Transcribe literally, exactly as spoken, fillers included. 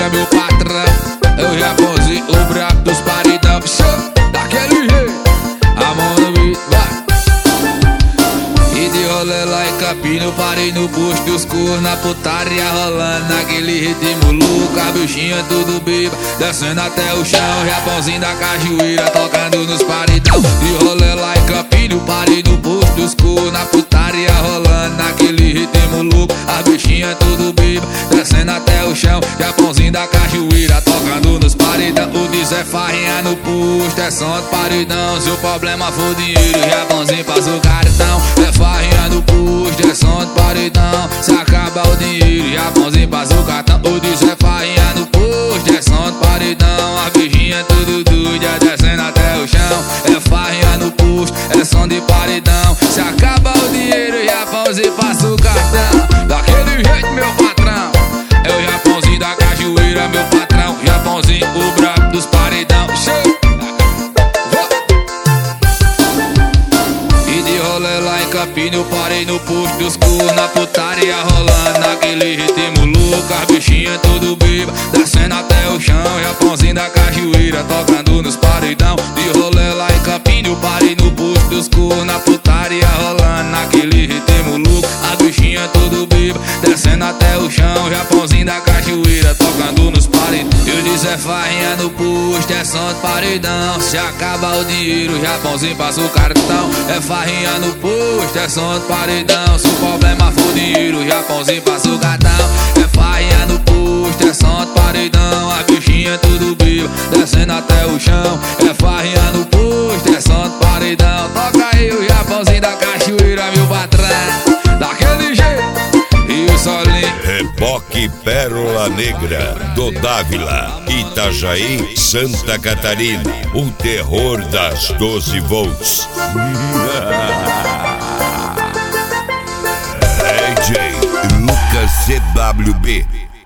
cajuíra, meu patrão. É o Japãozinho, o brabo dos paredão. Show, daquele jeito, a mão no beat, vai. E de rolê lá em Campina, eu parei no posto dos cor, na putaria rolando naquele ritmo louco. A bichinha tudo beba, descendo até o chão. Japãozinho da cajuíra, tocando nos paredão. De rolê lá em Campina, eu parei no posto dos cor, na putaria rolando naquele ritmo louco. A bichinha tudo beba, descendo até o chão. Japãozinho da cajuíra, tocando nos paredão. O diz é farrinha no posto, é som de paredão. Se o problema for dinheiro, Japãozinho passa o cartão. É farrinha no posto, é som de paredão. Se acaba o dinheiro, Japãozinho passa o cartão. O diz é farrinha no posto, é som de paredão. A bichinha tudo doida, descendo até o chão. É farrinha no posto, é som de paredão. Se acaba o dinheiro, Japãozinho passa o cartão. Daquele jeito, meu patrão. É o Japãozinho da cajuíra, meu patrão. Japãozinho, o brabo dos paredão. Show! E de rolê lá em Campina, eu parei no posto dos cor, na putaria rolando naquele ritmo louco. A bichinha tudo beba, descendo até o chão. Japãozinho da cajuíra, tocando nos paredão. De rolê lá em Campina, eu parei no posto dos cor, na putaria rolando naquele ritmo louco. A bichinha tudo beba, descendo até o chão. Japãozinho da cajuíra, tocando nos paredão. Eu disse é farrinha no posto, é som de paredão. Se acaba o dinheiro, Japãozinho passa o cartão. É farrinha no posto, é som de paredão. Se o problema for dinheiro, Japãozinho passa o cartão. É farrinha no posto, é som de paredão. A bichinha tudo beba, descendo até o chão. É farrinha no posto, é som de paredão. Toca aí o Japãozinho da cajuíra, meu patrão. Daquele jeito. E o solinho Reboque Pérola Negra do Dávila, Itajaí, Santa Catarina. O terror das doze volts. D J Lucas C W B.